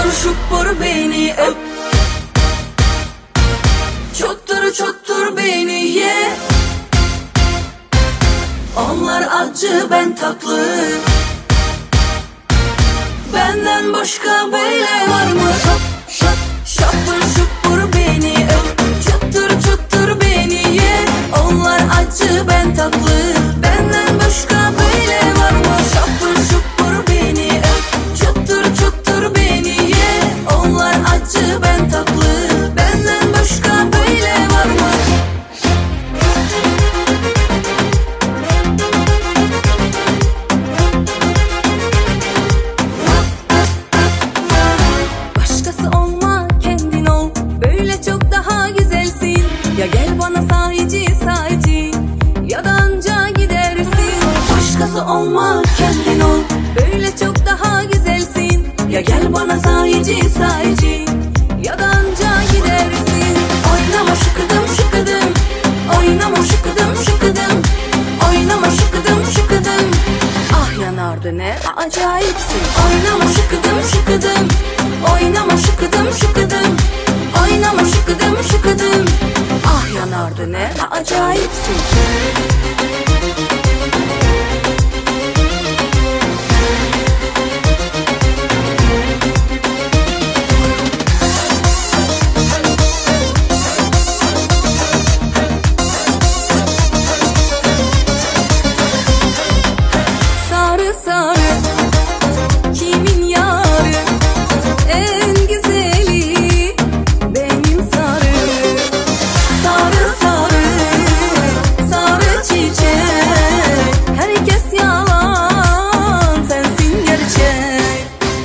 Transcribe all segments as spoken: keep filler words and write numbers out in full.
Şupur şupur beni öp, çottur çottur beni ye. Onlar acı ben tatlı, benden başka böyle var mı? Şapur şupur beni öp, çuttur çuttur beni ye. Onlar acı ben tatlı, benden başka böyle var mı? Şapur şupur beni öp, çuttur çuttur beni ye. Onlar acı ben tatlı, benden başka böyle var mı? Ya gel bana sahici sahici, ya da anca gidersin. Başkası olma kendin ol, böyle çok daha güzelsin. Ya gel bana sahici sahici, ya da anca gidersin. Oynama şıkıdım şıkıdım, oynama şıkıdım şıkıdım, oynama şıkıdım şıkıdım. Ah yanardı ne acayipsin. Oynama şıkıdım şıkıdım, oynama şıkıdım şıkıdım, oynama şıkıdım şıkıdım. Ah yanardı ne acayipsin. Sarı sarı kimin yarı, en güzeli benim sarı. Sarı sarı sarı çiçek, herkes yalan sensin gerçek.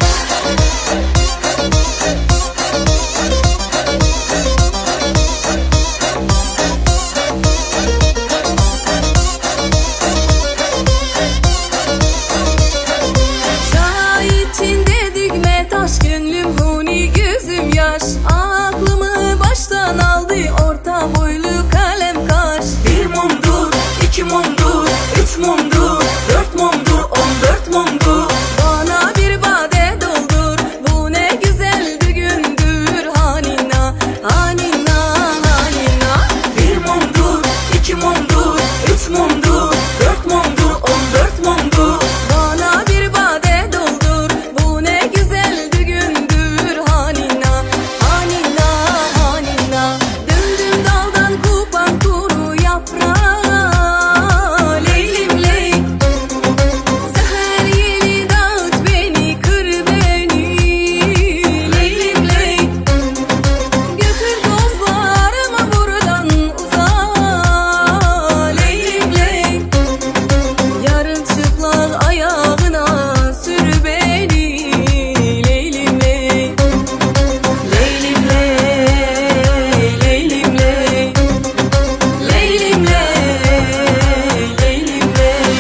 Çay içinde dikme taş, gönlüm huni gözüm yaş. Aklımı baştan aldı orta boylu kalem kaş. Bir mumdur, iki mumdur, üç mumdur, dört mumdur, on dört mumdur. Bana bir bade doldur, bu ne güzel bir gündür. Hanina, hanina, hanina. Bir mumdur, iki mumdur, üç mumdur, dört mumdur, on dört mumdur. Bana bir bade doldur, bu ne güzel bir gündür. Hanina, hanina, hanina. Döndüm daldan kopan kuru yaprağı, leylim ley. Seher yeli dağıt beni, kır beni, leylim ley. Götür dostlarımı buradan uzağa, leylim ley. Yarın çıplak ayağına sür beni, leylim ley. Leylim ley, leylim ley. Leylim ley, leylim ley.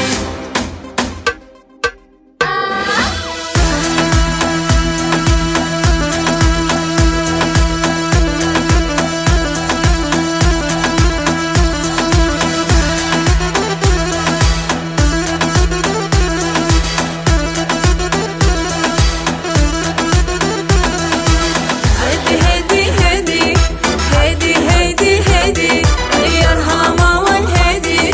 Hedi hedi hedi, hedi hedi hedi, yarhama vel hedi.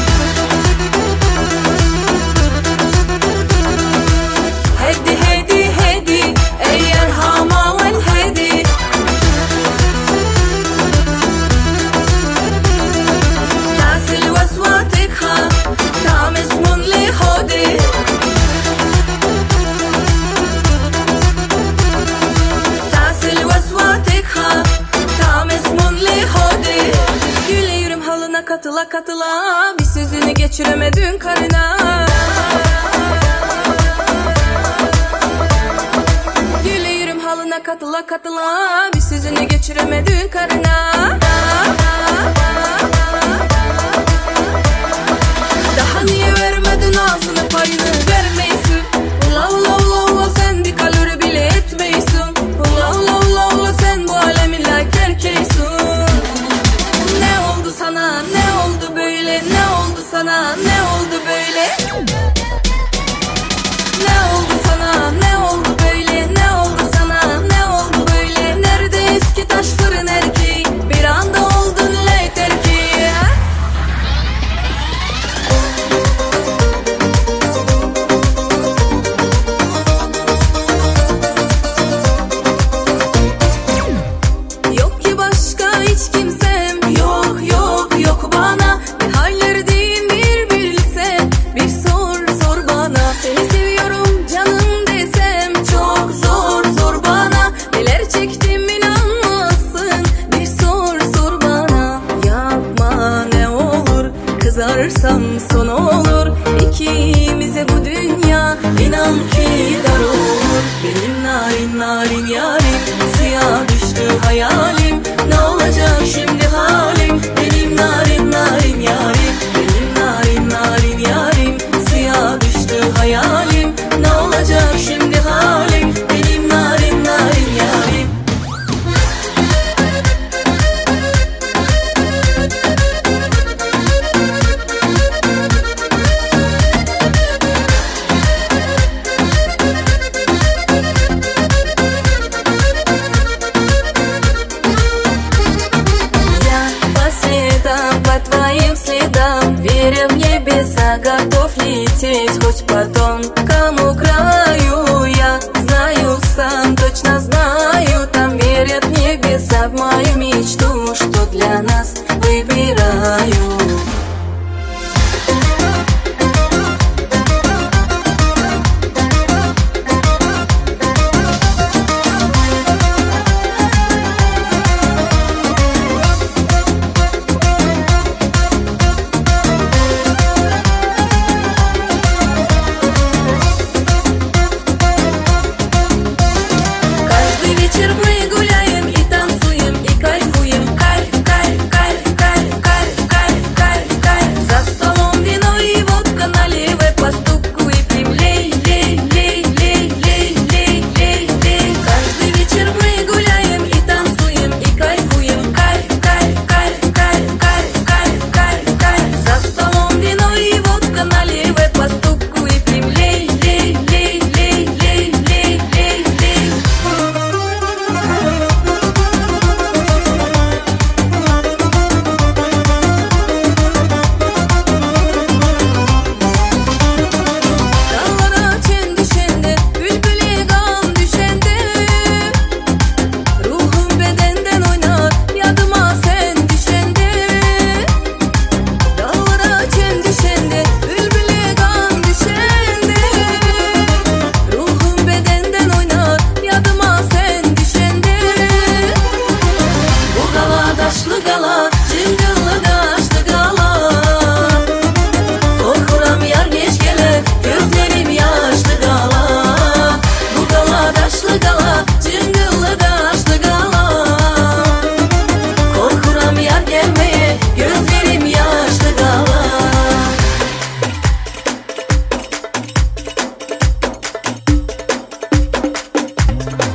Hedi hedi hedi, yarhama vel hedi. Nasil waswatikha, tam ismun li hodi. Tasil vasvatikha, tam ismun li hodi. Güle yürüm halına katıla katıla, bir sözünü geçiremedin karına. Güle yürüm halına katıla katıla, bir sözünü geçiremedin karına. Daha niye vermedin ağzını payını, vermeysin. Ula ula ula ula, sen bir kalori bile etmeysin. Ula ula ula ula, sen bu alemin layık erkeğisin. Ne oldu sana, ne oldu böyle, ne oldu sana, ne oldu böyle? Ne oldu sana, ne oldu böyle, ne oldu sana?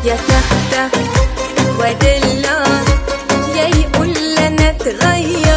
يتهته ودلع يا يقول لنا تغير